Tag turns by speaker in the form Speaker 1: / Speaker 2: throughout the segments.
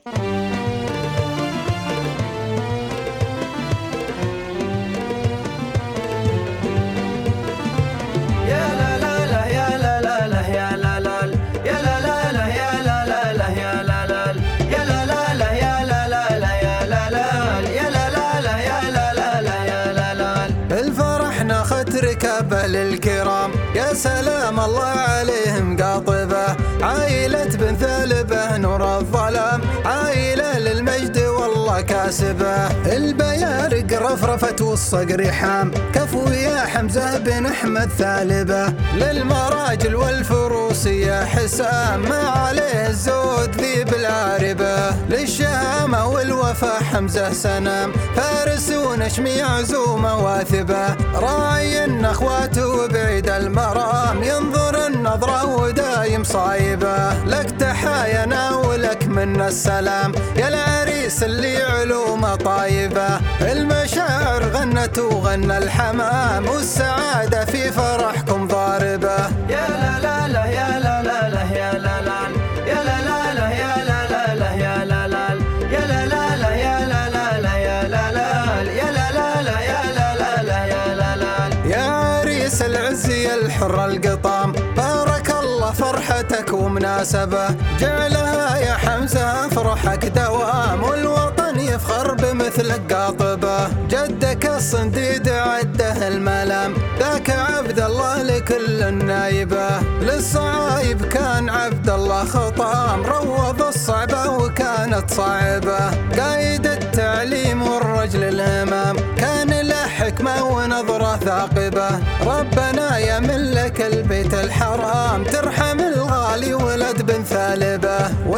Speaker 1: ركابه للكرام يا سلام الله عليهم قاطبة، عائلة بن ثالبة نور الظلام، عائلة للمجد والله كاسبة. البيارق رفرفت والصقر حام، كفو يا حمزة بن أحمد ثالبة، للمراجل والفروس يا حسام، ما عليه الزود ذي بالعاربة. للشهامة والوفا حمزة سنام، فارس ونشمي عزومة واثبة، راعي اخواته بعيد المرام، ينظر النظرة ودايم صايبة. لك تحايانا ولك منا السلام يا العريس اللي علومه طايبة، المشاعر غنت وغنى الحمام، والسعادة في فرحكم ضاربة.
Speaker 2: يا لا لا لا يا لا لا لا يا لا لا يا لا لا لا يا لا لا لا يا لا لا يا لا لا لا يا لا لا لا يا لا لا يا لا لا لا يا لا لا لا يا لا لا.
Speaker 1: يا عريس العز يا الحر القطام، بارك الله فرحتك ومناسبة، جعلها يا حمزة فرحك دوام، والوطن يفخر بمثلك قاطبة. جدك الصنديد عده الملام، ذاك عبد الله لكل النايبة، للصعايب كان عبد الله خطام، روض الصعبة وكانت صعبة. قايد التعليم والرجل الامام، كان له حكمة ونظرة ثاقبة، ربنا يملك البيت الحرام، ترحم الغالي ولد بن ثالبة.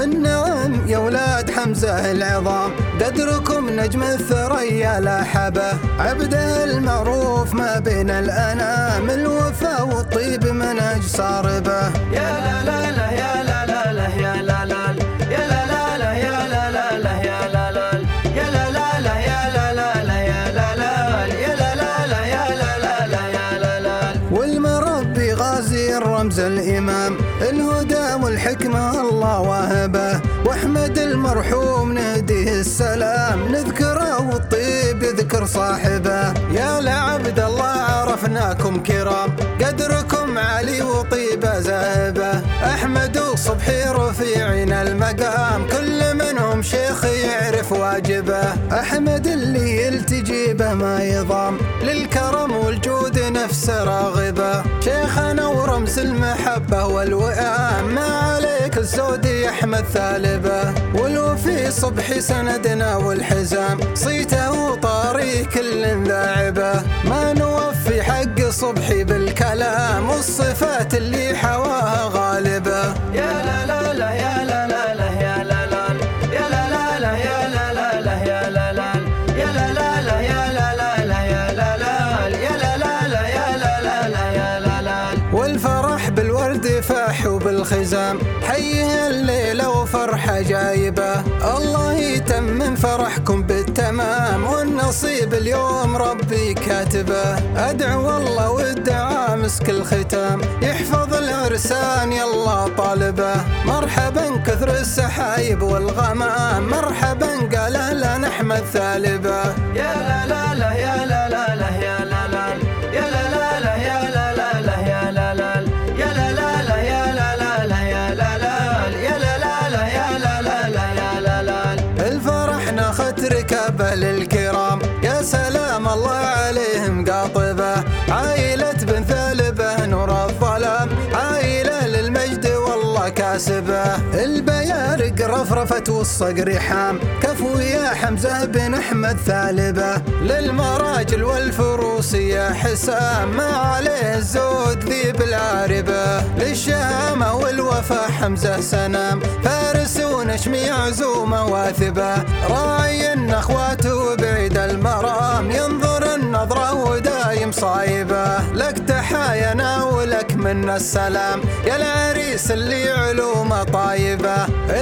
Speaker 1: والنعم يا ولاد حمزة العظام، قدركم نجم الثريا لاحبة، عبده المعروف ما بين الأنام، الوفا والطيب منهج صاربة.
Speaker 2: يا لا لا لا يا لا لا لا يا لا لا يا لا لا لا يا لا لا لا يا لا لا يا لا لا لا يا لا لا لا يا لا لا يا لا لا لا يا لا لا لا يا لا لا.
Speaker 1: والمربي غازي الرمز الإمام، الهدى والحكمة الله واهبه، واحمد المرحوم نهديه السلام، نذكره والطيب يذكر صاحبه. يا لعبد الله عرفناكم كرام، قدركم عالي وطيبة زاهبة، أحمد وصبحي رفيعين المقام، كل منهم شيخ يعرف واجبه، أحمد اللي يلتجي به ما يضام، للكرم والجود نفسه راغبة، شيخنا ورمز المحبة والوئام، ما عليك الزود يا أحمد ثالبة، والوفي صبحي سندنا والحزام، صيته وطاري كل ذاعبة، ما نوفي حق صبحي بالكلام، والصفات اللي حواها غالبة.
Speaker 2: يا لا لا لا يا لا لا لا يا لا لا يا لا لا لا يا لا لا لا يا لا لا يا لا لا لا يا لا لا لا يا لا لا يا لا لا لا يا لا لا لا يا لا لا.
Speaker 1: والفرح بالورد فاح وبالخزام، حيه الليلة وفرحة جايبة، الله يتمم فرحكم بالتمام، والنصيب اليوم ربي كاتبه، أدعو الله والدعاء مسك الختام، يحفظ العرسان يلا طالبه، مرحبا كثر السحايب والغمام، مرحبا قال أهلا أحمد ثالبة.
Speaker 2: يا لا لا لا يا لا لا لا يا لا لا يا لا لا لا يا لا لا لا يا لا لا يا لا لا لا يا لا لا لا يا لا لا يا لا لا لا يا لا لا لا يا لا لا.
Speaker 1: الفرح ناخت ركابه للكرام يا سلام الله عليهم قاطبة، عائلة بن ثالبة نور الظلام، عائلة للمجد والله كاسبة. البيارق رفرفت والصقر حام، كفو يا حمزة بن أحمد ثالبة، للمراجل والفروس يا حسام، ما عليه الزود ذي بالعاربة. للشهامة والوفا حمزة سنام، فارس ونشمي عزومة واثبة، راعي اخواته بعيد المرام، ينظر النظرة ودايم صايبة. لك تحايانا ولك منا السلام يا العريس اللي علومه طايبة،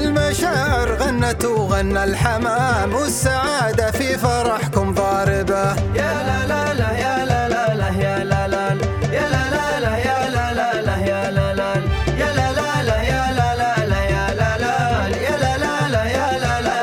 Speaker 1: المشاعر غنت وغنى الحمام، والسعادة في فرحكم ضاربة.
Speaker 2: يا لا لا لا يا لا لا لا يا لا لا يا لا لا لا يا لا لا لا يا لا لا يا لا لا لا يا لا لا لا يا لا لا يا لا لا لا يا لا لا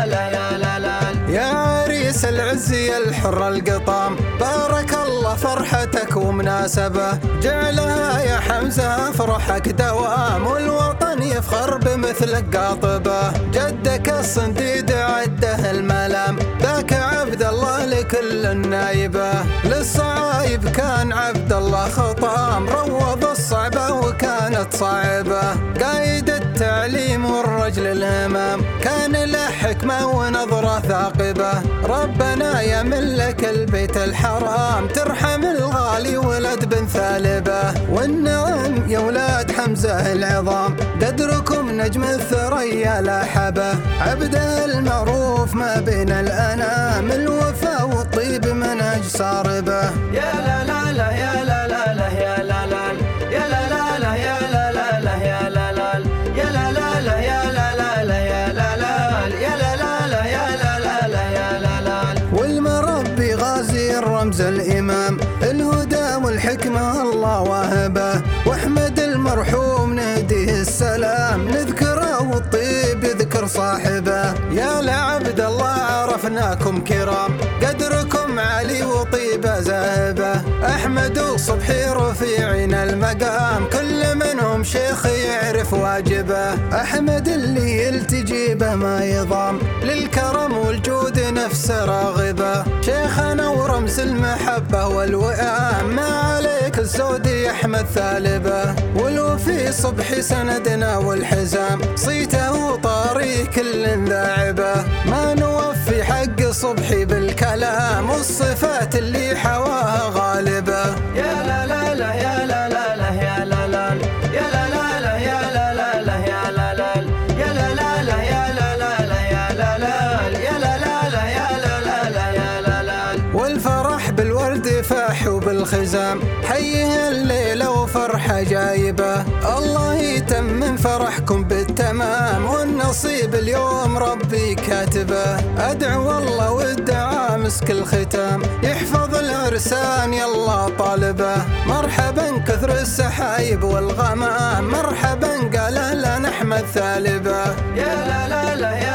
Speaker 1: الحر القطام، بارك الله فرحتك ومناسبة، جعلها يا حمزة فرحك دوام، والوطن يفخر بمثلك قاطبة. جدك الصنديد عده الملام، ذاك عبد الله لكل النايبة، للصعايب كان عبد الله خطام، روض الصعبة وكانت صعبة، قايد التعليم والرجل الهمام، كان له حكمة ونظرة ثاقبة. ربنا يمن لك البيت الحرام، ترحم الغالي ولد بن ثالبة، والنعم يا ولاد حمزة العظام، قدركم نجم الثريا لاحبه، عبده المعروف ما بين الأنام، الوفا والطيب منهج صاربه.
Speaker 2: يا لا لا لا يا لا لا لا يا لا لا يا لا لا لا يا لا لا لا يا لا لا يا لا لا لا يا لا لا لا يا لا لا يا لا لا لا يا لا لا لا يا لا لا.
Speaker 1: والمربي غازي الرمز الإمام، الهدى والحكمة الله واهبه، واحمد المرحوم نهديه السلام، نذكره والطيب يذكر صاحبه. يا لعبد الله عرفناكم كرام، قدركم عالي وطيبة زاهبة، أحمد وصبحي رفيعين المقام، كل منهم شيخ يعرف واجبه، أحمد اللي يلتجي به ما يضام، للكرم والجود نفسه راغبة، شيخنا ورمز المحبة والوئام، ما عليك الزود يا أحمد ثالبة، والوفي صبحي سندنا والحزام، صيته وطاري كل ذاعبة، ما نوفي حق صبحي بالكلام، والصفات اللي حواها غالبة.
Speaker 2: يا لا لا لا يا لا لا لا يا لا لا يا لا لا لا يا لا لا لا يا لا لا يا لا لا لا يا لا لا لا يا لا لا يا لا لا لا يا لا لا لا يا لا لا.
Speaker 1: والفرح بالورد فاح وبالخزام، حيه الليلة وفرحة جايبة، الله يتمم فرحكم بالتمام، والنصيب اليوم ربي كاتبه، أدعو الله والدعاء مسك الختام، يحفظ العرسان يلا طالبه، مرحبا كثر السحايب والغمام، مرحبا قال لنا أحمد ثالبه.
Speaker 2: يا لا لا لا